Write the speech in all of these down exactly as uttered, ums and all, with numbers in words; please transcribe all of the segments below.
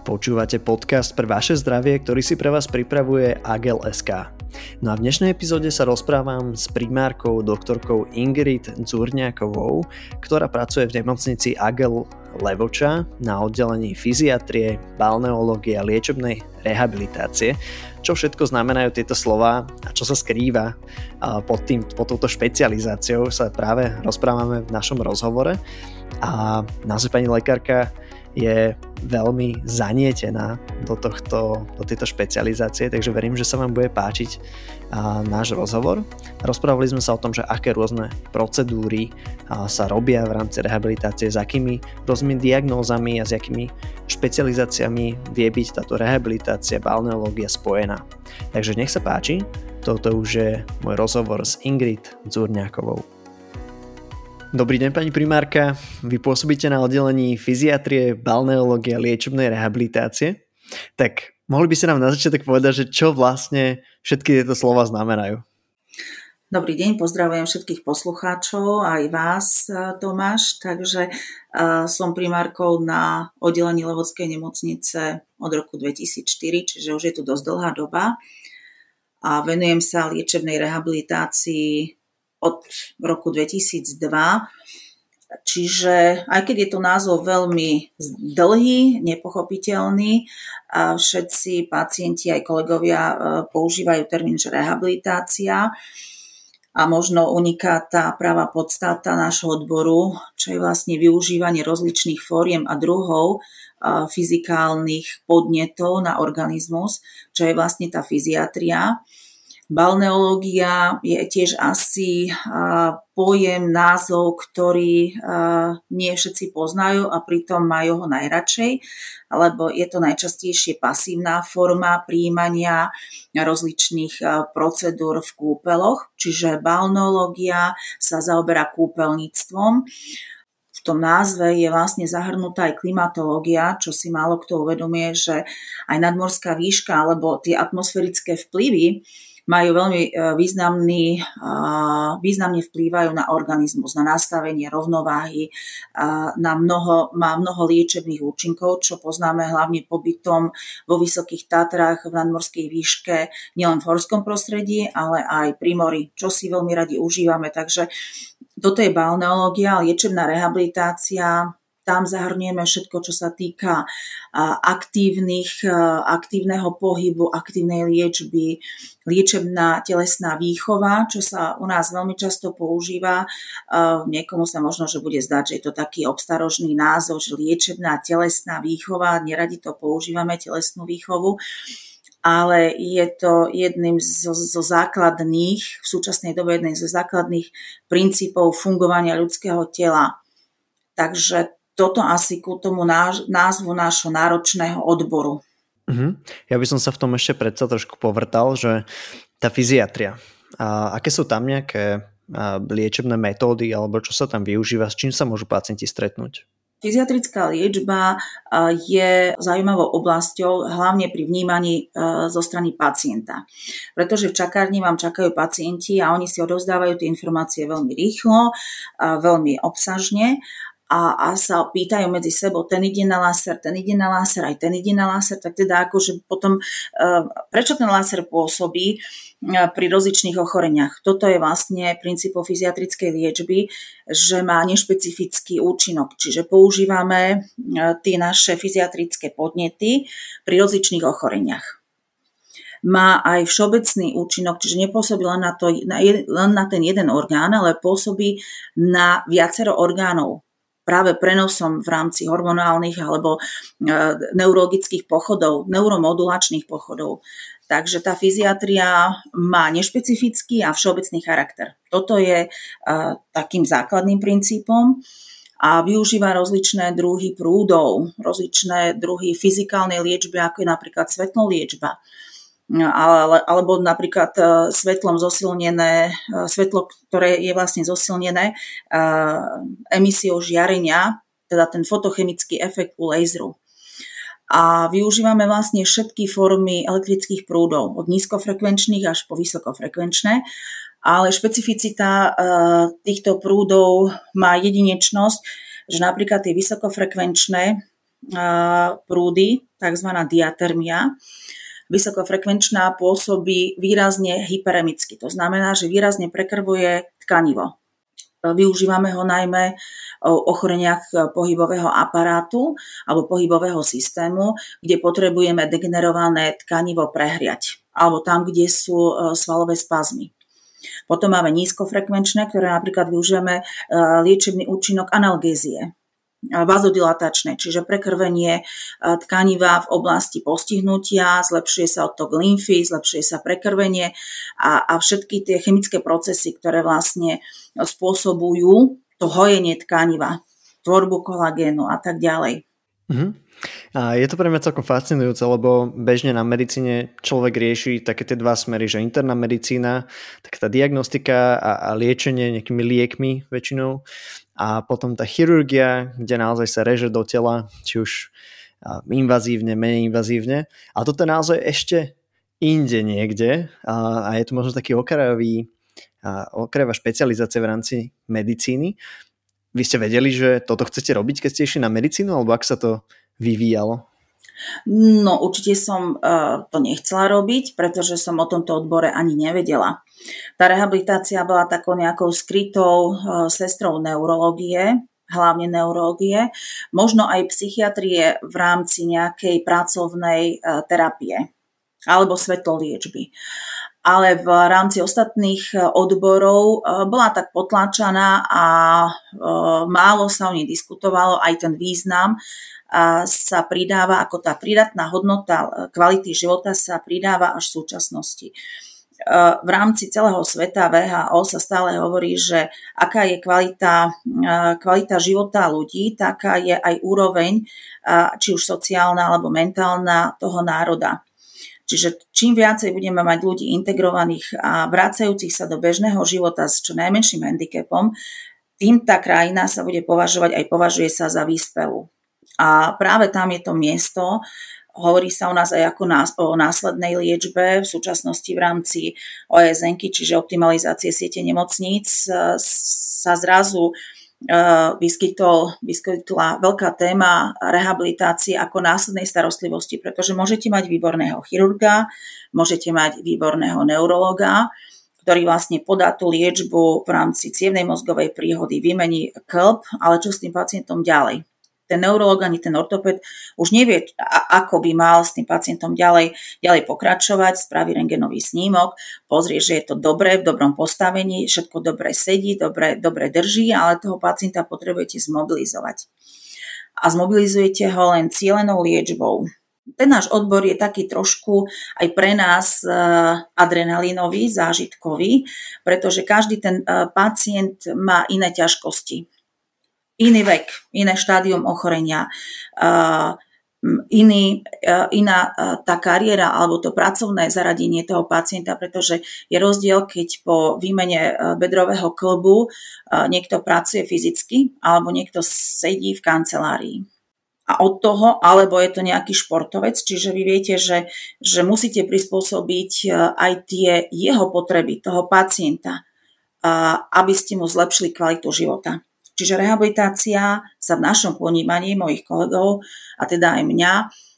Počúvate podcast pre vaše zdravie, ktorý si pre vás pripravuje á gé é el bodka es ká. No a v dnešnej epizóde sa rozprávam s primárkou doktorkou Ingrid Dzurňákovou, ktorá pracuje v nemocnici á gé é el Levoča na oddelení fyziatrie, balneológie a liečebnej rehabilitácie. Čo všetko znamenajú tieto slová a čo sa skrýva pod, tým, pod touto špecializáciou, sa práve rozprávame v našom rozhovore. A naozaj pani lekárka je veľmi zanietená do, tohto, do tejto špecializácie, takže verím, že sa vám bude páčiť a, náš rozhovor. Rozprávali sme sa o tom, že aké rôzne procedúry a, sa robia v rámci rehabilitácie, s akými rôznymi diagnózami a s akými špecializáciami vie byť táto rehabilitácia, balneológia spojená. Takže nech sa páči, toto už je môj rozhovor s Ingrid Dzurňákovou. Dobrý deň, pani primárka. Vy pôsobíte na oddelení fyziatrie, balneológie a liečebnej rehabilitácie. Tak mohli by ste nám na začiatok povedať, že čo vlastne všetky tieto slova znamenajú? Dobrý deň, pozdravujem všetkých poslucháčov, aj vás, Tomáš. Takže uh, som primárkou na oddelení Levockej nemocnice od roku dvetisícštyri, čiže už je tu dosť dlhá doba. A venujem sa liečebnej rehabilitácii od roku dvetisícdva, čiže aj keď je to názov veľmi dlhý, nepochopiteľný, a všetci pacienti aj kolegovia používajú termín, že rehabilitácia, a možno uniká tá pravá podstata nášho odboru, čo je vlastne využívanie rozličných fóriem a druhov fyzikálnych podnetov na organizmus, čo je vlastne tá fyziatria. Balneológia je tiež asi pojem, názov, ktorý nie všetci poznajú a pritom majú ho najradšej, lebo je to najčastejšie pasívna forma prijímania rozličných procedúr v kúpeloch, čiže balneológia sa zaoberá kúpeľníctvom. V tom názve je vlastne zahrnutá aj klimatológia, čo si málo kto uvedomuje, že aj nadmorská výška alebo tie atmosférické vplyvy majú veľmi významný, významne vplývajú na organizmus, na nastavenie rovnováhy, na mnoho, má mnoho liečebných účinkov, čo poznáme hlavne pobytom vo Vysokých Tatrách v nadmorskej výške, nielen v horskom prostredí, ale aj pri mori, čo si veľmi radi užívame. Takže toto je balneológia, liečebná rehabilitácia. Tam zahrnieme všetko, čo sa týka aktívnych, aktívneho pohybu, aktívnej liečby, liečebná telesná výchova, čo sa u nás veľmi často používa. Niekomu sa možno, že bude zdať, že je to taký obstarožný názov, že liečebná telesná výchova, neradi to používame, telesnú výchovu, ale je to jedným zo, zo základných, v súčasnej dobe jedným zo základných princípov fungovania ľudského tela. Takže toto asi ku tomu názvu nášho náročného odboru. Uh-huh. Ja by som sa v tom ešte predsa trošku povrtal, že tá fyziatria, a aké sú tam nejaké liečebné metódy alebo čo sa tam využíva, s čím sa môžu pacienti stretnúť? Fyziatrická liečba je zaujímavou oblasťou, hlavne pri vnímaní zo strany pacienta. Pretože v čakárni vám čakajú pacienti a oni si odovzdávajú tie informácie veľmi rýchlo, veľmi obsažne, a, a sa pýtajú medzi sebou, ten ide na láser, ten ide na láser, aj ten ide na láser, tak teda akože potom, prečo ten láser pôsobí pri rozličných ochoreniach. Toto je vlastne princípom fyziatrickej liečby, že má nešpecifický účinok, čiže používame tie naše fyziatrické podnety pri rozličných ochoreniach. Má aj všeobecný účinok, čiže nepôsobí len na, to, na, len na ten jeden orgán, ale pôsobí na viacero orgánov. Práve prenosom v rámci hormonálnych alebo neurologických pochodov, neuromodulačných pochodov. Takže tá fyziatria má nešpecifický a všeobecný charakter. Toto je uh, takým základným princípom a využíva rozličné druhy prúdov, rozličné druhy fyzikálnej liečby, ako je napríklad svetloliečba. Ale, alebo napríklad uh, svetlom zosilnené, uh, svetlo, ktoré je vlastne zosilnené uh, emisiou žiarenia, teda ten fotochemický efekt u laseru. A využívame vlastne všetky formy elektrických prúdov, od nízkofrekvenčných až po vysokofrekvenčné, ale špecificita uh, týchto prúdov má jedinečnosť, že napríklad tie vysokofrekvenčné prúdy, tzv. Diatermia. Vysokofrekvenčná pôsobí výrazne hyperemicky, to znamená, že výrazne prekrvuje tkanivo. Využívame ho najmä o ochoreniach pohybového aparátu alebo pohybového systému, kde potrebujeme degenerované tkanivo prehriať, alebo tam, kde sú svalové spazmy. Potom máme nízkofrekvenčné, ktoré napríklad využívame liečebný účinok analgézie, vazodilatačné, čiže prekrvenie tkaniva v oblasti postihnutia, zlepšuje sa odtok lymfy, zlepšuje sa prekrvenie a, a všetky tie chemické procesy, ktoré vlastne spôsobujú to hojenie tkaniva, tvorbu kolagénu a tak ďalej. Mhm. A je to pre mňa celkom fascinujúce, lebo bežne na medicíne človek rieši také tie dva smery, že interná medicína, tak tá diagnostika a, a liečenie nejakými liekmi väčšinou a potom tá chirurgia, kde naozaj sa reže do tela, či už invazívne, menej invazívne. A toto je naozaj ešte inde niekde a, a je to možno taký okrajový, okrajová špecializácia v rámci medicíny. Vy ste vedeli, že toto chcete robiť, keď ste išli na medicínu, alebo ak sa to vyvíjalo? No určite som uh, to nechcela robiť, pretože som o tomto odbore ani nevedela. Tá rehabilitácia bola takou nejakou skrytou uh, sestrou neurológie, hlavne neurológie, možno aj psychiatrie v rámci nejakej pracovnej uh, terapie alebo svetloliečby. Ale v rámci ostatných odborov bola tak potláčaná a málo sa o nej diskutovalo, aj ten význam sa pridáva, ako tá prídatná hodnota kvality života sa pridáva až v súčasnosti. V rámci celého sveta vé há ó sa stále hovorí, že aká je kvalita, kvalita života ľudí, taká je aj úroveň, či už sociálna alebo mentálna toho národa. Čiže čím viacej budeme mať ľudí integrovaných a vracajúcich sa do bežného života s čo najmenším handicapom, tým tá krajina sa bude považovať, aj považuje sa za vyspelú. A práve tam je to miesto, hovorí sa u nás aj ako nás, o následnej liečbe, v súčasnosti v rámci ó es en-ky, čiže optimalizácie siete nemocníc, sa zrazu Vyskytol, vyskytla veľká téma rehabilitácie ako následnej starostlivosti, pretože môžete mať výborného chirurga, môžete mať výborného neurologa, ktorý vlastne podá tú liečbu v rámci cievnej mozgovej príhody, vymení kĺb, ale čo s tým pacientom ďalej? Ten neurolog ani ten ortoped už nevie, ako by mal s tým pacientom ďalej, ďalej pokračovať, spraví rentgenový snímok, pozrie, že je to dobré, v dobrom postavení, všetko dobre sedí, dobre, dobre drží, ale toho pacienta potrebujete zmobilizovať. A zmobilizujete ho len cielenou liečbou. Ten náš odbor je taký trošku aj pre nás adrenalinový, zážitkový, pretože každý ten pacient má iné ťažkosti. Iný vek, iné štádium ochorenia, uh, iný, uh, iná uh, tá kariéra alebo to pracovné zaradenie toho pacienta, pretože je rozdiel, keď po výmene uh, bedrového kĺbu uh, niekto pracuje fyzicky alebo niekto sedí v kancelárii. A od toho, alebo je to nejaký športovec, čiže vy viete, že, že musíte prispôsobiť uh, aj tie jeho potreby, toho pacienta, uh, aby ste mu zlepšili kvalitu života. Čiže rehabilitácia sa v našom ponímaní mojich kolegov a teda aj mňa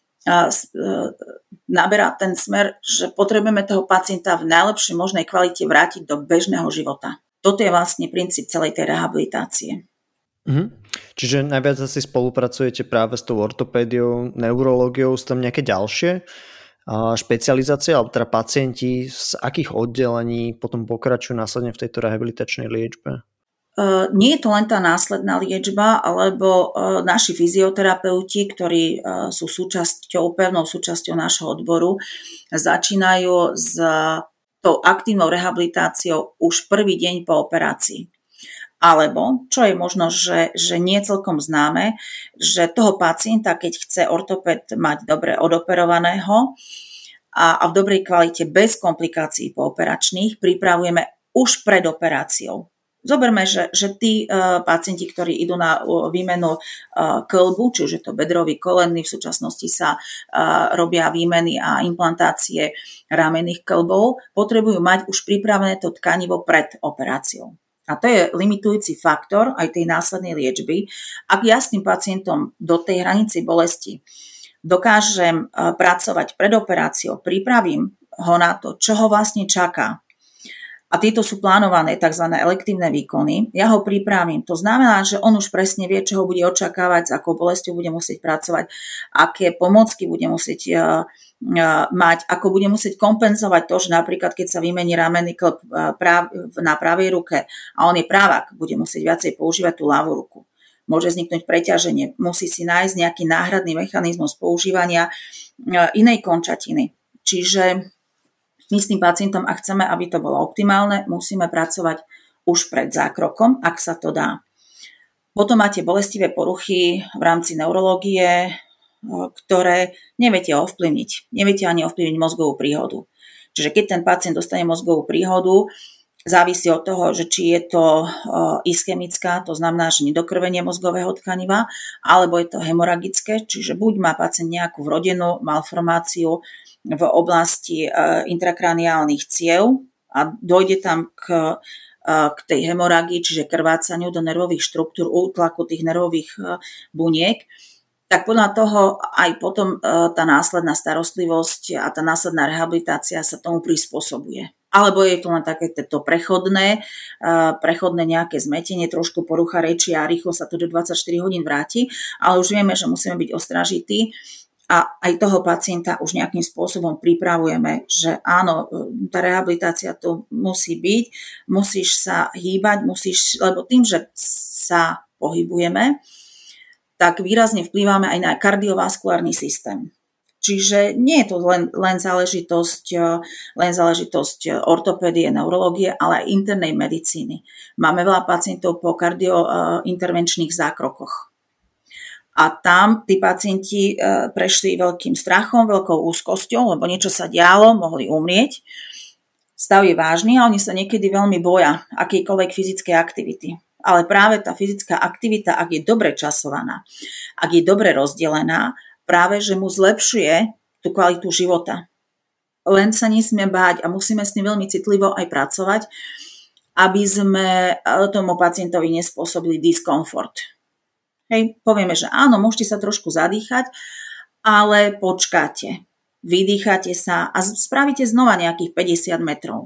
naberá ten smer, že potrebujeme toho pacienta v najlepšej možnej kvalite vrátiť do bežného života. Toto je vlastne princíp celej tej rehabilitácie. Mhm. Čiže najviac asi spolupracujete práve s tou ortopédiou, neurológiou, sú tam nejaké ďalšie špecializácie, alebo teda pacienti z akých oddelení potom pokračujú následne v tejto rehabilitačnej liečbe? Uh, nie je to len tá následná liečba, alebo uh, naši fyzioterapeuti, ktorí uh, sú súčasťou, pevnou súčasťou nášho odboru, začínajú s uh, tou aktívnou rehabilitáciou už prvý deň po operácii. Alebo, čo je možno, že, že nie celkom známe, že toho pacienta, keď chce ortoped mať dobre odoperovaného a, a v dobrej kvalite bez komplikácií pooperačných, pripravujeme už pred operáciou. Zoberme, že, že tí uh, pacienti, ktorí idú na uh, výmenu uh, kĺbu, čiže to bedrový kolenný, v súčasnosti sa uh, robia výmeny a implantácie ramenných kĺbov, potrebujú mať už pripravené to tkanivo pred operáciou. A to je limitujúci faktor aj tej následnej liečby. Ak ja s tým pacientom do tej hranici bolesti dokážem pracovať pred operáciou, pripravím ho na to, čo ho vlastne čaká. A tieto sú plánované tzv. Elektívne výkony. Ja ho pripravím. To znamená, že on už presne vie, čo ho bude očakávať, s akou bolesťou bude musieť pracovať, aké pomocky bude musieť uh, uh, mať, ako bude musieť kompenzovať to, že napríklad keď sa vymení ramenný klb uh, práv, na pravej ruke a on je právak, bude musieť viacej používať tú ľavú ruku. Môže vzniknúť preťaženie. Musí si nájsť nejaký náhradný mechanizmus používania uh, inej končatiny. Čiže my s tým pacientom, ak chceme, aby to bolo optimálne, musíme pracovať už pred zákrokom, ak sa to dá. Potom máte bolestivé poruchy v rámci neurológie, ktoré neviete ovplyvniť. Neviete ani ovplyvniť mozgovú príhodu. Čiže keď ten pacient dostane mozgovú príhodu, závisí od toho, že či je to ischemická, to znamená, že nedokrvenie mozgového tkaniva, alebo je to hemoragické, čiže buď má pacient nejakú vrodenú malformáciu v oblasti intrakraniálnych ciev a dojde tam k, k tej hemoragii, čiže krvácaniu do nervových štruktúr, útlaku tých nervových buniek, tak podľa toho aj potom tá následná starostlivosť a tá následná rehabilitácia sa tomu prispôsobuje. Alebo je to len také to prechodné, prechodné nejaké zmetenie, trošku porucha reči a rýchlo sa to do dvadsaťštyri hodín vráti, ale už vieme, že musíme byť ostražití a aj toho pacienta už nejakým spôsobom pripravujeme, že áno, tá rehabilitácia tu musí byť, musíš sa hýbať, musíš, lebo tým, že sa pohybujeme, tak výrazne vplývame aj na kardiovaskulárny systém. Čiže nie je to len, len záležitosť, len záležitosť ortopédie, neurológie, ale aj internej medicíny. Máme veľa pacientov po kardiointervenčných zákrokoch. A tam tí pacienti prešli veľkým strachom, veľkou úzkosťou, lebo niečo sa dialo, mohli umrieť. Stav je vážny a oni sa niekedy veľmi boja akejkoľvek fyzickej aktivity. Ale práve tá fyzická aktivita, ak je dobre časovaná, ak je dobre rozdelená, práve že mu zlepšuje tú kvalitu života. Len sa nesmie báť a musíme s tým veľmi citlivo aj pracovať, aby sme tomu pacientovi nespôsobili diskomfort. Hej, povieme, že áno, môžete sa trošku zadýchať, ale počkáte, vydýchate sa a spravíte znova nejakých päťdesiat metrov.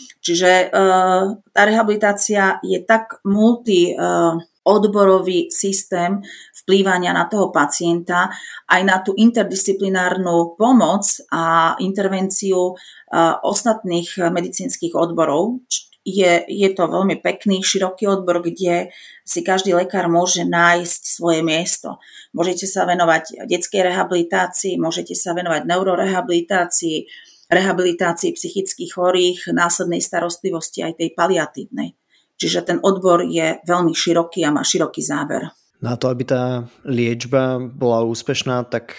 Čiže e, tá rehabilitácia je tak multi e, odborový systém vplývania na toho pacienta, aj na tú interdisciplinárnu pomoc a intervenciu e, ostatných medicínskych odborov. Je, je to veľmi pekný, široký odbor, kde si každý lekár môže nájsť svoje miesto. Môžete sa venovať detskej rehabilitácii, môžete sa venovať neurorehabilitácii, rehabilitácii psychických chorých, následnej starostlivosti aj tej paliatívnej. Čiže ten odbor je veľmi široký a má široký záber. Na to, aby tá liečba bola úspešná, tak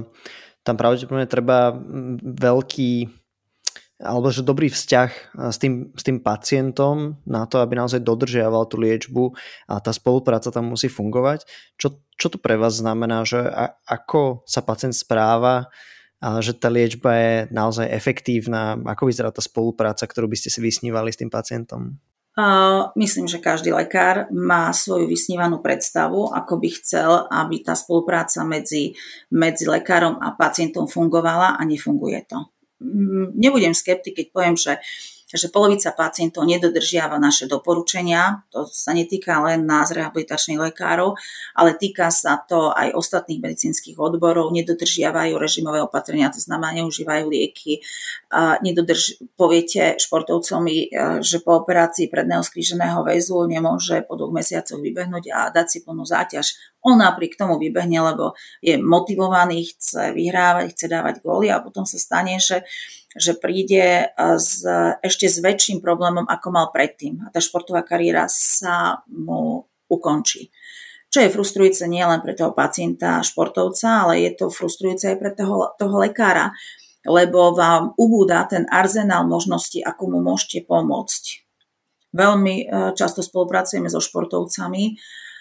tam pravdepodobne treba veľký alebo že dobrý vzťah s tým, s tým pacientom na to, aby naozaj dodržiaval tú liečbu a tá spolupráca tam musí fungovať. Čo, čo to pre vás znamená, že a, ako sa pacient správa, a že tá liečba je naozaj efektívna? Ako vyzerá tá spolupráca, ktorú by ste si vysnívali s tým pacientom? Uh, myslím, že každý lekár má svoju vysnívanú predstavu, ako by chcel, aby tá spolupráca medzi, medzi lekárom a pacientom fungovala a nefunguje to. Nebudem skeptik, keď poviem, že, že polovica pacientov nedodržiava naše doporučenia. To sa netýka len nás, rehabilitačných lekárov, ale týka sa to aj ostatných medicínskych odborov. Nedodržiavajú režimové opatrenia, to znamená, neužívajú lieky. Nedodrž... Poviete športovcovi, že po operácii predného skríženého väzu nemôže po dvoch mesiacoch vybehnúť a dať si plnú záťaž. On napriek tomu vybehne, lebo je motivovaný, chce vyhrávať, chce dávať góly a potom sa stane, že, že príde s, ešte s väčším problémom, ako mal predtým. A tá športová kariéra sa mu ukončí. Čo je frustrujúce nielen pre toho pacienta, športovca, ale je to frustrujúce aj pre toho, toho lekára, lebo vám ubúda ten arzenál možností, ako mu môžete pomôcť. Veľmi často spolupracujeme so športovcami,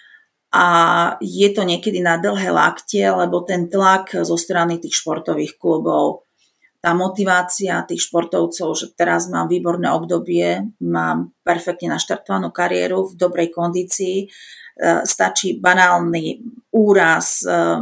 a je to niekedy na dlhé lakte, lebo ten tlak zo strany tých športových klubov tá motivácia tých športovcov, že teraz mám výborné obdobie, mám perfektne naštartovanú kariéru v dobrej kondícii, stačí banálny úraz,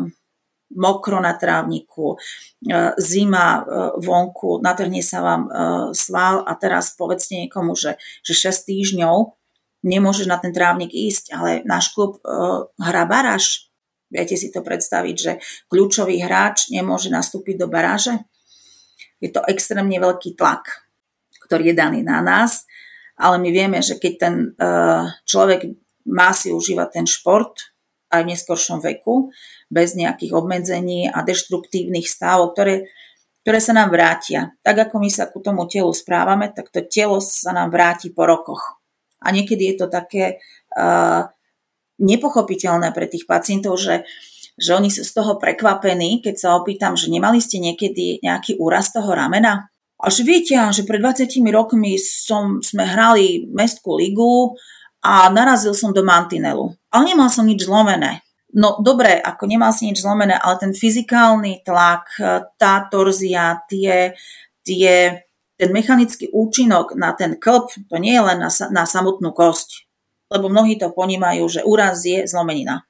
mokro na trávniku, zima vonku, natrhne sa vám sval a teraz povedzte niekomu, že, že šesť týždňov nemôžeš na ten trávnik ísť, ale náš klub hrá baráž. Viete si to predstaviť, že kľúčový hráč nemôže nastúpiť do baráže? Je to extrémne veľký tlak, ktorý je daný na nás, ale my vieme, že keď ten človek má si užívať ten šport aj v neskoršom veku, bez nejakých obmedzení a deštruktívnych stavov, ktoré, ktoré sa nám vrátia. Tak ako my sa ku tomu telu správame, tak to telo sa nám vráti po rokoch. A niekedy je to také uh, nepochopiteľné pre tých pacientov, že že oni sú z toho prekvapení, keď sa opýtam, že nemali ste niekedy nejaký úraz toho ramena? A že viete, že pred dvadsiatimi rokmi som, sme hrali mestskú ligu a narazil som do mantinelu. Ale nemal som nič zlomené. No dobre, ako nemal si nič zlomené, ale ten fyzikálny tlak, tá torzia, tie, tie, ten mechanický účinok na ten klb, to nie je len na, na samotnú kosť. Lebo mnohí to ponímajú, že úraz je zlomenina.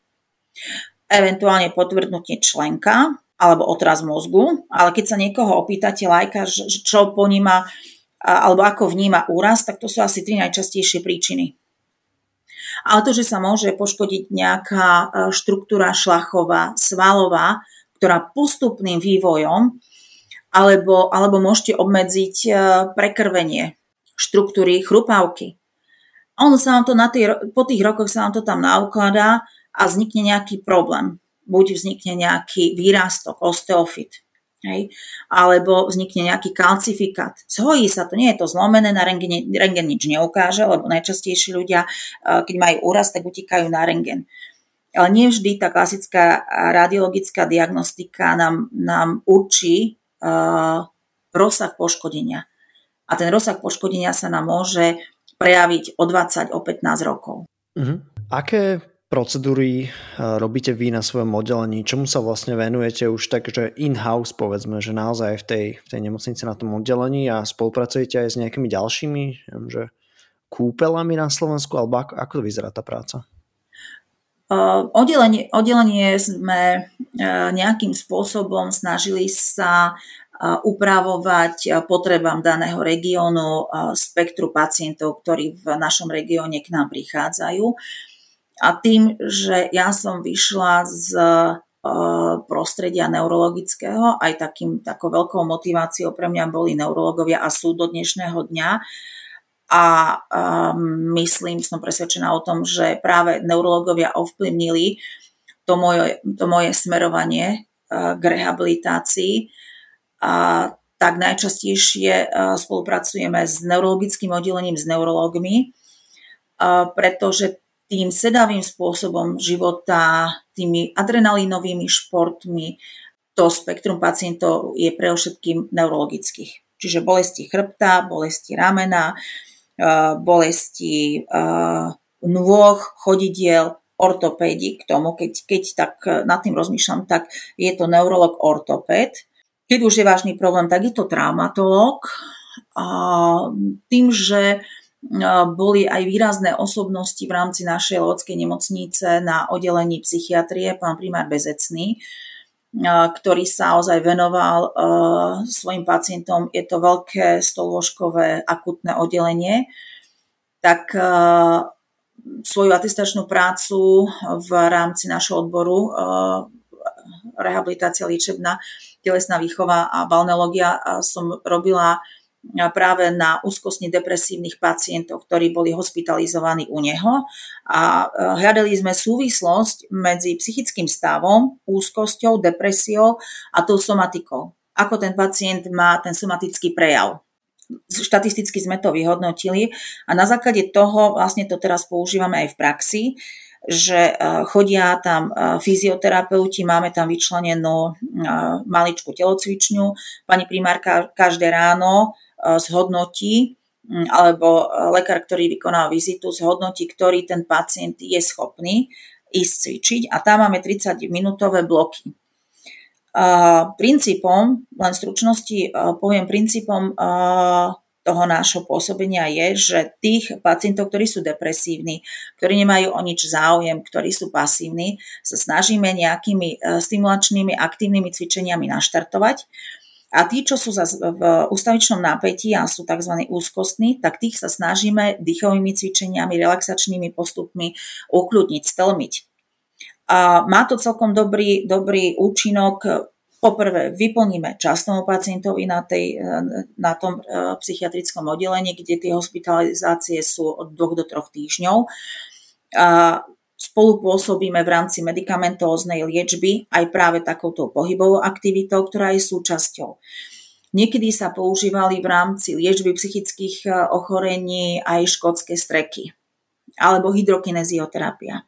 Eventuálne potvrdnutie členka alebo otraz mozgu, ale keď sa niekoho opýtate lajka, čo poníma alebo ako vníma úraz, tak to sú asi tri najčastejšie príčiny. Ale to, že sa môže poškodiť nejaká štruktúra šlachová, svalová, ktorá postupným vývojom, alebo, alebo môžete obmedziť prekrvenie štruktúry chrupavky. A ono sa vám to na tých, po tých rokoch sa vám to tam naukladá a vznikne nejaký problém. Buď vznikne nejaký výrastok, osteofyt, hej? Alebo vznikne nejaký kalcifikát. Zhojí sa to, nie je to zlomené, na rentgene, rentgen nič neukáže, lebo najčastejšie ľudia, keď majú úraz, tak utekajú na rentgen. Ale nie vždy tá klasická radiologická diagnostika nám, nám určí uh, rozsah poškodenia. A ten rozsah poškodenia sa nám môže prejaviť o dvadsať, o pätnásť rokov. Uh-huh. Aké procedúry robíte vy na svojom oddelení? Čomu sa vlastne venujete už tak, že in-house povedzme, že naozaj v tej, v tej nemocnici na tom oddelení a spolupracujete aj s nejakými ďalšími, že kúpeľami na Slovensku, alebo ako, ako to vyzerá tá práca? Uh, oddelenie, oddelenie sme uh, nejakým spôsobom snažili sa uh, upravovať potrebám daného regiónu, uh, spektru pacientov, ktorí v našom regióne k nám prichádzajú. A tým, že ja som vyšla z prostredia neurologického, aj takým, takou veľkou motiváciou pre mňa boli neurologovia a sú do dnešného dňa. A um, myslím, som presvedčená o tom, že práve neurologovia ovplyvnili to moje, to moje smerovanie uh, k rehabilitácii. A tak najčastejšie uh, spolupracujeme s neurologickým oddelením, s neurológmi, uh, pretože tým sedavým spôsobom života, tými adrenalínovými športmi, to spektrum pacientov je pre všetkým neurologických. Čiže bolesti chrbta, bolesti ramena, bolesti nôh, chodidiel, ortopédi. K tomu, keď, keď tak nad tým rozmýšľam, tak je to neurolog ortopéd. Keď už je vážny problém, tak je to traumatológ. Tým, že boli aj výrazné osobnosti v rámci našej lehockej nemocnice na oddelení psychiatrie, pán primár Bezecný, ktorý sa ozaj venoval svojim pacientom. Je to veľké stolôžkové akutné oddelenie. Tak svoju atestačnú prácu v rámci našho odboru rehabilitácia, liečebná, telesná výchova a balneológia som robila práve na úzkostne depresívnych pacientov, ktorí boli hospitalizovaní u neho a hľadali sme súvislosť medzi psychickým stavom, úzkosťou, depresiou a tou somatikou. Ako ten pacient má ten somatický prejav. Štatisticky sme to vyhodnotili a na základe toho vlastne to teraz používame aj v praxi, že chodia tam fyzioterapeuti, máme tam vyčlenenú maličkú telocvičňu, pani primárka každé ráno zhodnotí, alebo lekár, ktorý vykoná vizitu, zhodnotí, ktorý ten pacient je schopný ísť cvičiť a tam máme tridsaťminútové bloky. Princípom, len v stručnosti poviem, princípom toho nášho pôsobenia je, že tých pacientov, ktorí sú depresívni, ktorí nemajú o nič záujem, ktorí sú pasívni, sa snažíme nejakými stimulačnými aktívnymi cvičeniami naštartovať. A tí, čo sú v ústavičnom napätí a sú tzv. Úzkostní, tak tých sa snažíme dýchovými cvičeniami, relaxačnými postupmi ukľudniť, stlmiť. A má to celkom dobrý, dobrý účinok. Poprvé, vyplníme čas tomu pacientovi na, tej, na tom psychiatrickom oddelení, kde tie hospitalizácie sú od dvoch do troch týždňov. A spolupôsobíme v rámci medikamentóznej liečby aj práve takouto pohybovou aktivitou, ktorá je súčasťou. Niekedy sa používali v rámci liečby psychických ochorení aj škótske streky alebo hydrokinezioterapia.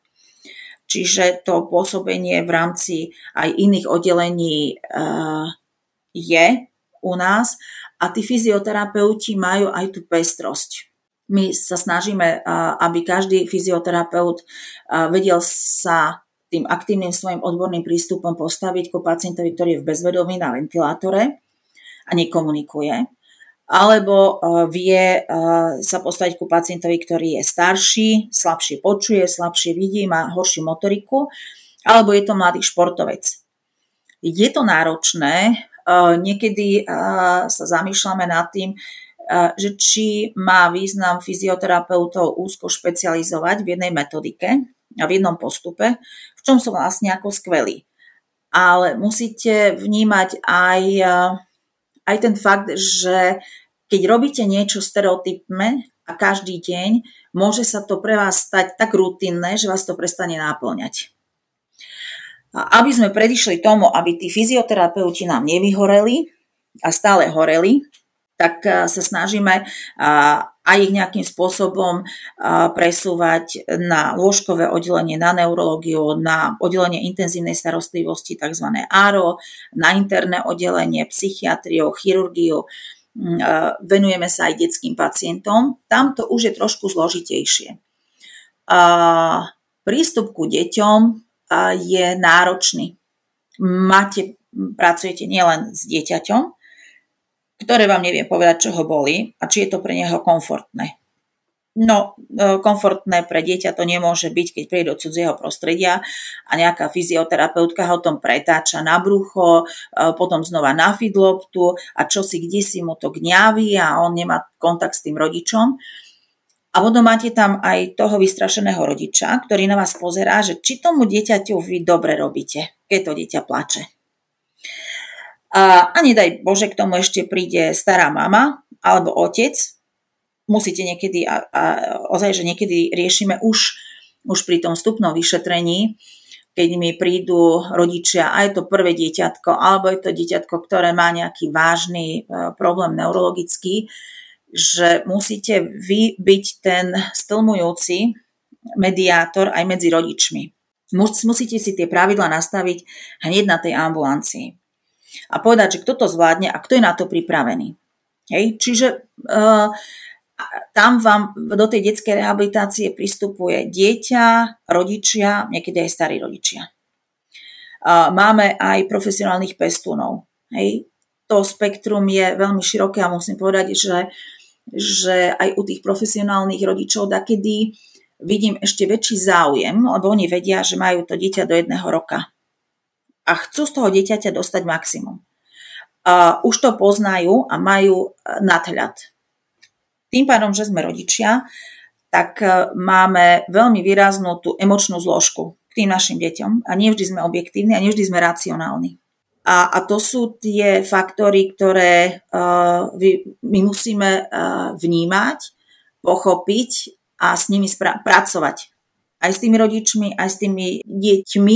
Čiže to pôsobenie v rámci aj iných oddelení uh, je u nás a tí fyzioterapeuti majú aj tú pestrosť. My sa snažíme, uh, aby každý fyzioterapeut uh, vedel sa tým aktívnym svojim odborným prístupom postaviť ku pacientovi, ktorý je v bezvedomí na ventilátore a nekomunikuje. Alebo vie sa postaviť ku pacientovi, ktorý je starší, slabšie počuje, slabšie vidí, má horšiu motoriku, alebo je to mladý športovec. Je to náročné, niekedy sa zamýšľame nad tým, že či má význam fyzioterapeutov úzko špecializovať v jednej metodike a v jednom postupe, v čom sú vlastne ako skvelí. Ale musíte vnímať aj aj ten fakt, že keď robíte niečo stereotypné a každý deň, môže sa to pre vás stať tak rutinné, že vás to prestane náplňať. A aby sme predišli tomu, aby tí fyzioterapeuti nám nevyhoreli a stále horeli, tak sa snažíme aj ich nejakým spôsobom presúvať na lôžkové oddelenie, na neurológiu, na oddelenie intenzívnej starostlivosti, tzv. á er o, na interné oddelenie, psychiatriu, chirurgiu. Venujeme sa aj detským pacientom. Tam to už je trošku zložitejšie. Prístup ku deťom je náročný. Máte, pracujete nielen s dieťaťom, ktoré vám nevie povedať, čo ho bolí a či je to pre neho komfortné. No, komfortné pre dieťa to nemôže byť, keď príde do cudzieho prostredia a nejaká fyzioterapeutka ho tom pretáča na brucho, potom znova na fidloptu a čo si kde si mu to gňaví a on nemá kontakt s tým rodičom. A potom máte tam aj toho vystrašeného rodiča, ktorý na vás pozerá, že či tomu dieťaťu vy dobre robíte, keď to dieťa plače. A nedaj Bože, k tomu ešte príde stará mama alebo otec. Musíte niekedy, a, a ozaj, že niekedy riešime už, už pri tom vstupnom vyšetrení, keď mi prídu rodičia, a je to prvé dieťatko, alebo je to dieťatko, ktoré má nejaký vážny problém neurologický, že musíte vy byť ten stlmujúci mediátor aj medzi rodičmi. Musíte si tie pravidlá nastaviť hneď na tej ambulancii. A povedať, že kto to zvládne a kto je na to pripravený. Hej? Čiže uh, tam vám do tej detskej rehabilitácie pristupuje dieťa, rodičia, niekedy aj starí rodičia. Uh, máme aj profesionálnych pestúnov. Hej? To spektrum je veľmi široké a musím povedať, že, že aj u tých profesionálnych rodičov dakedy vidím ešte väčší záujem, lebo oni vedia, že majú to dieťa do jedného roka. A chcú z toho dieťaťa dostať maximum. Uh, už to poznajú a majú nadhľad. Tým pádom, že sme rodičia, tak uh, máme veľmi výraznú tú emočnú zložku k tým našim deťom a nevždy sme objektívni a nevždy sme racionálni. A, a to sú tie faktory, ktoré uh, vy, my musíme uh, vnímať, pochopiť a s nimi spra- pracovať. Aj s tými rodičmi, aj s tými deťmi,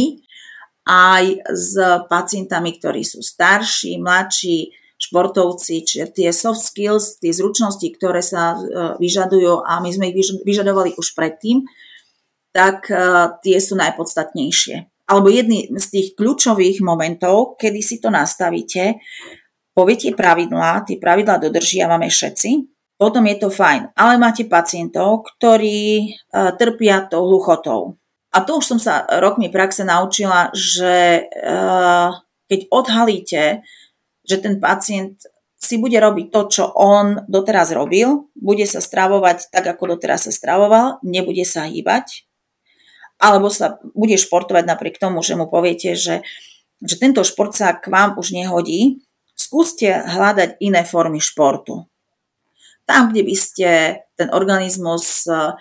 aj s pacientami, ktorí sú starší, mladší, športovci, čiže tie soft skills, tie zručnosti, ktoré sa vyžadujú a my sme ich vyžadovali už predtým, tak tie sú najpodstatnejšie. Alebo jedný z tých kľúčových momentov, kedy si to nastavíte, poviete pravidlá, tie pravidlá dodržiavame všetci, potom je to fajn. Ale máte pacientov, ktorí trpia tou hluchotou. A to už som sa rokmi praxe naučila, že uh, keď odhalíte, že ten pacient si bude robiť to, čo on doteraz robil, bude sa stravovať tak, ako doteraz sa stravoval, nebude sa hýbať, alebo sa bude športovať napriek tomu, že mu poviete, že, že tento šport sa k vám už nehodí, skúste hľadať iné formy športu. Tam, kde by ste ten organizmus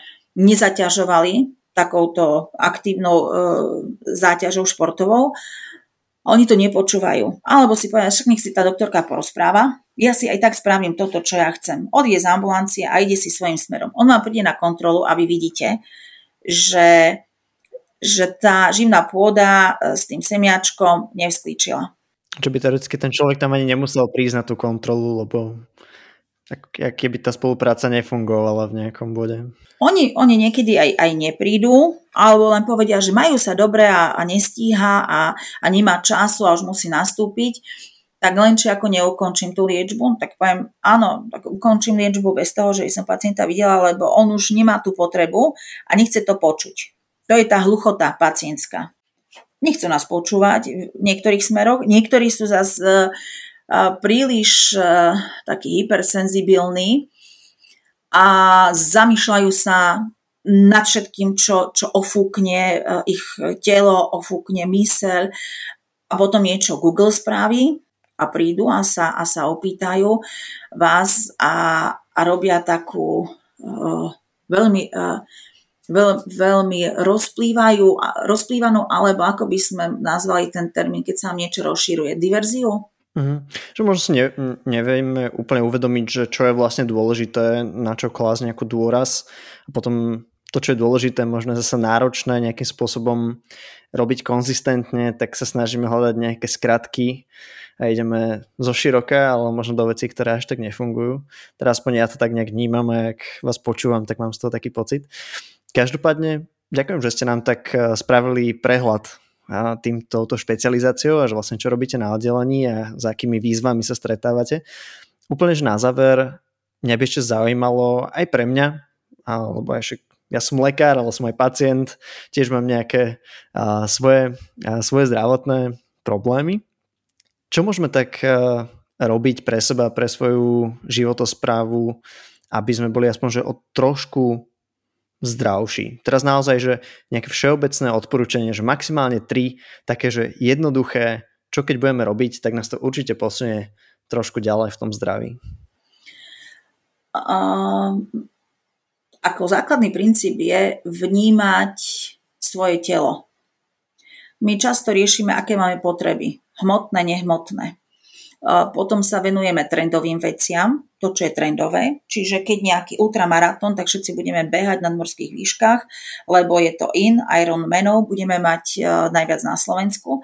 nezaťažovali takouto aktívnou e, záťažou športovou, oni to nepočúvajú. Alebo si povedia, však nech si tá doktorka porozpráva, ja si aj tak spravím toto, čo ja chcem. Odíde z ambulancie a ide si svojím smerom. On vám príde na kontrolu a vy vidíte, že, že tá živná pôda s tým semiačkom nevsklíčila. Čo by teoreticky ten človek tam ani nemusel prísť na tú kontrolu, lebo keby tá spolupráca nefungovala v nejakom bode. Oni, oni niekedy aj, aj neprídu, alebo len povedia, že majú sa dobre a, a nestíha a, a nemá času a už musí nastúpiť. Tak len či ako neukončím tú liečbu, tak poviem, áno, tak ukončím liečbu bez toho, že som pacienta videla, lebo on už nemá tú potrebu a nechce to počuť. To je tá hluchota pacientská. Nechcú nás počúvať v niektorých smeroch, niektorí sú zase príliš takí hypersenzibilní a zamýšľajú sa nad všetkým, čo, čo ofúkne ich telo, ofúkne myseľ a potom niečo Google spraví a prídu a sa, a sa opýtajú vás a, a robia takú uh, veľmi, uh, veľ, veľmi rozplývajú, rozplývanú, alebo ako by sme nazvali ten termín, keď sa niečo rozšíruje, diverziu? Mm-hmm. Že možno si ne, nevieme úplne uvedomiť, že čo je vlastne dôležité, na čo klásť nejakú dôraz a potom to, čo je dôležité, možno zase náročné nejakým spôsobom robiť konzistentne, tak sa snažíme hľadať nejaké skratky a ideme zo široka, ale možno do vecí, ktoré až tak nefungujú. Teraz aspoň ja to tak nejak vnímam a ak vás počúvam, tak mám z toho taký pocit. Každopádne ďakujem, že ste nám tak spravili prehľad a tým, touto špecializáciou a že vlastne čo robíte na oddelení a s akými výzvami sa stretávate. Úplne, že na záver mňa by ešte zaujímalo aj pre mňa, alebo aj ja som lekár, ale som aj pacient, tiež mám nejaké a, svoje, a, svoje zdravotné problémy. Čo môžeme tak a, robiť pre seba, pre svoju životosprávu, aby sme boli aspoň že o trošku zdravší? Teraz naozaj, že nejaké všeobecné odporúčanie, že maximálne tri také, že jednoduché, čo keď budeme robiť, tak nás to určite posunie trošku ďalej v tom zdraví. Um... Ako základný princíp je vnímať svoje telo. My často riešime, aké máme potreby. Hmotné, nehmotné. Potom sa venujeme trendovým veciam, to, čo je trendové. Čiže keď nejaký ultramaratón, tak všetci budeme behať na nadmorských výškach, lebo je to in, Ironmanov budeme mať najviac na Slovensku.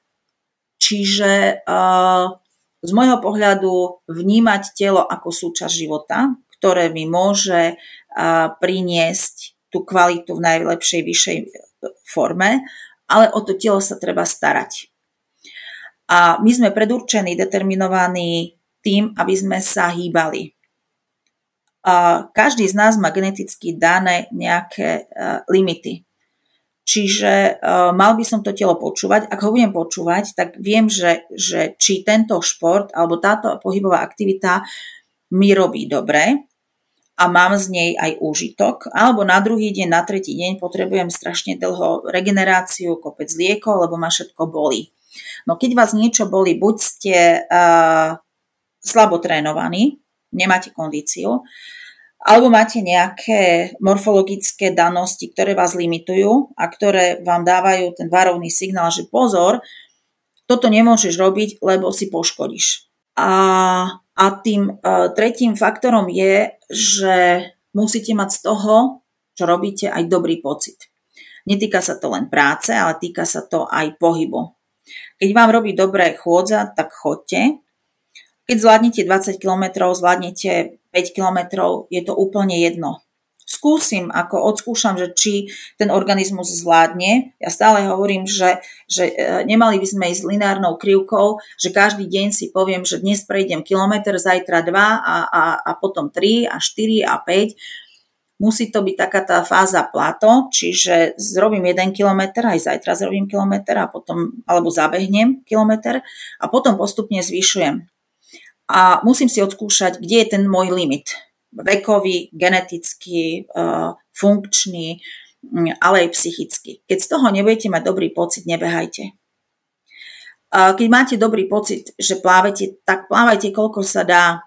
Čiže z môjho pohľadu vnímať telo ako súčasť života, ktoré mi môže priniesť tú kvalitu v najlepšej, vyššej forme, ale o to telo sa treba starať. A my sme predurčení, determinovaní tým, aby sme sa hýbali. A každý z nás má geneticky dané nejaké limity. Čiže mal by som to telo počúvať. Ak ho budem počúvať, tak viem, že, že či tento šport alebo táto pohybová aktivita mi robí dobre, a mám z nej aj úžitok, alebo na druhý deň, na tretí deň potrebujem strašne dlho regeneráciu, kopec liekov, lebo ma všetko bolí. No keď vás niečo bolí, buď ste uh, slabo trénovaní, nemáte kondíciu, alebo máte nejaké morfologické danosti, ktoré vás limitujú a ktoré vám dávajú ten varovný signál, že pozor, toto nemôžeš robiť, lebo si poškodíš. A A tým uh, tretím faktorom je, že musíte mať z toho, čo robíte, aj dobrý pocit. Netýka sa to len práce, ale týka sa to aj pohybu. Keď vám robí dobre chôdza, tak choďte. Keď zvládnete dvadsať kilometrov, zvládnete päť kilometrov, je to úplne jedno. Skúsim, ako odskúšam, že či ten organizmus zvládne. Ja stále hovorím, že, že nemali by sme ísť lineárnou krivkou, že každý deň si poviem, že dnes prejdem kilometr, zajtra dva a, a, a potom tri a štyri a päť. musí to byť taká tá fáza plato, čiže zrobím jeden kilometr, aj zajtra zrobím kilometr a potom, alebo zabehnem kilometr a potom postupne zvyšujem. A musím si odskúšať, kde je ten môj limit. Vekový, genetický, funkčný, ale aj psychický. Keď z toho nebudete mať dobrý pocit, nebehajte. Keď máte dobrý pocit, že plávate, tak plávajte, koľko sa dá,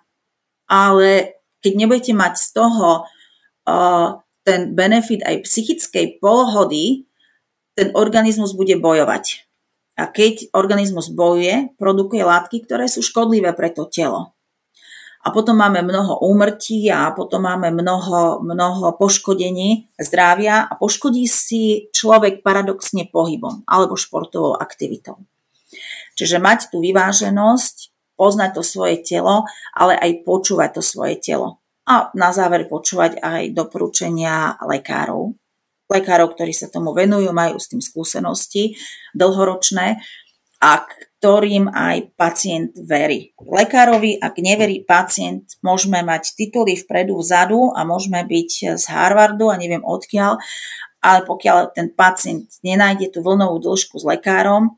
ale keď nebudete mať z toho uh, ten benefit aj psychickej pohody, ten organizmus bude bojovať. A keď organizmus bojuje, produkuje látky, ktoré sú škodlivé pre to telo. A potom máme mnoho úmrtí a potom máme mnoho, mnoho poškodení zdravia a poškodí si človek paradoxne pohybom alebo športovou aktivitou. Čiže mať tú vyváženosť, poznať to svoje telo, ale aj počúvať to svoje telo. A na záver počúvať aj doporučenia lekárov. Lekárov, ktorí sa tomu venujú, majú s tým skúsenosti dlhoročné a ktorým aj pacient verí. Lekárovi, ak neverí pacient, môžeme mať tituly vpredu, vzadu a môžeme byť z Harvardu a neviem odkiaľ, ale pokiaľ ten pacient nenájde tú vlnovú dĺžku s lekárom,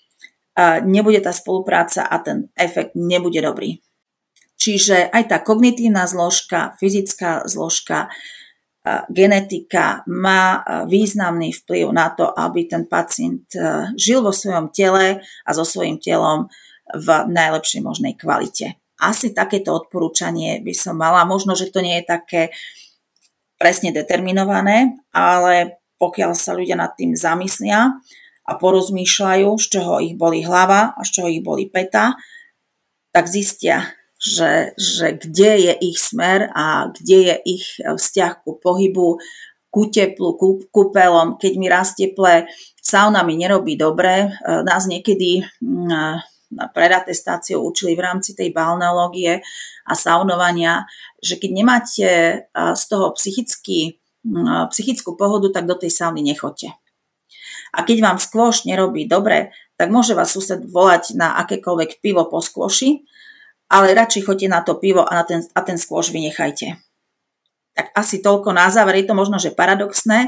nebude tá spolupráca a ten efekt nebude dobrý. Čiže aj tá kognitívna zložka, fyzická zložka, genetika má významný vplyv na to, aby ten pacient žil vo svojom tele a so svojím telom v najlepšej možnej kvalite. Asi takéto odporúčanie by som mala. Možno, že to nie je také presne determinované, ale pokiaľ sa ľudia nad tým zamyslia a porozmýšľajú, z čoho ich boli hlava a z čoho ich boli päta, tak zistia, že, že kde je ich smer a kde je ich vzťah ku pohybu, ku teplu, ku kúpelom. Keď mi raz teple, sauna mi nerobí dobre. Nás niekedy pred atestáciou učili v rámci tej balneológie a saunovania, že keď nemáte z toho psychický, psychickú pohodu, tak do tej sauny nechoďte. A keď vám skôš nerobí dobre, tak môže vás sused volať na akékoľvek pivo po skôši, ale radšej choďte na to pivo a, na ten, a ten skôš vynechajte. Tak asi toľko na záver. Je to možno, že paradoxné,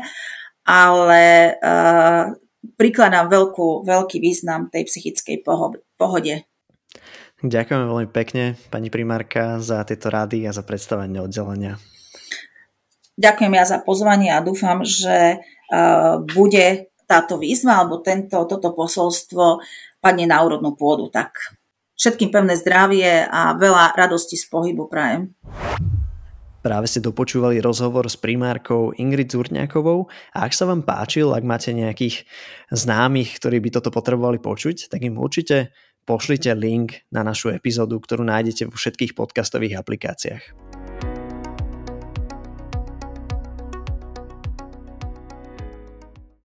ale uh, prikladám veľkú, veľký význam tej psychickej pohode. Ďakujeme veľmi pekne, pani primárka, za tieto rady a za predstavenie oddelenia. Ďakujem ja za pozvanie a dúfam, že uh, bude táto výzva alebo tento, toto posolstvo padne na úrodnú pôdu. Tak všetkým pevné zdravie a veľa radosti z pohybu prajem. Práve ste dopočúvali rozhovor s primárkou Ingrid Zurňákovou a ak sa vám páčil, ak máte nejakých známych, ktorí by toto potrebovali počuť, tak im určite pošlite link na našu epizódu, ktorú nájdete vo všetkých podcastových aplikáciách.